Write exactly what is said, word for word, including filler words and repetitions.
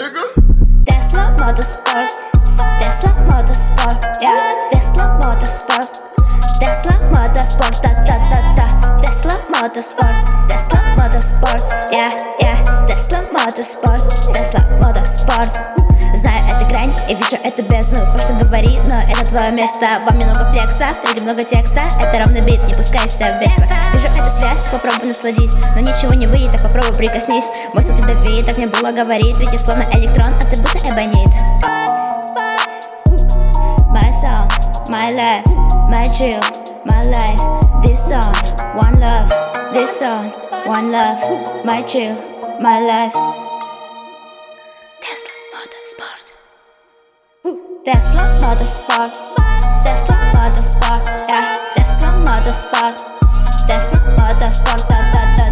nigga. Tesla Motorsport, Tesla Motorsport, yeah. Tesla Motorsport, Tesla Motorsport, da da da da. Tesla Motorsport, Tesla Motorsport, yeah, yeah. Tesla Motorsport, Tesla Motorsport. Знаю эту грань и вижу эту бездну. Хочешь, говори, но это твое место. Вам немного флекса, в треке много текста. Это ровный бит, не пускайся в бегство. Вижу эту связь, попробуй насладись. Но ничего не выйдет, так попробуй прикоснись. Мой звук давит, так мне было говорит. Ведь я словно электрон, а ты будто эбонит. My song, my life, my chill, my life. This song, one love. This song, one love. My chill, my life. Tesla Motorsport, Tesla Motorsport, Tesla Motorsport, yeah. Tesla Motorsport, Tesla Motorsport, da da da.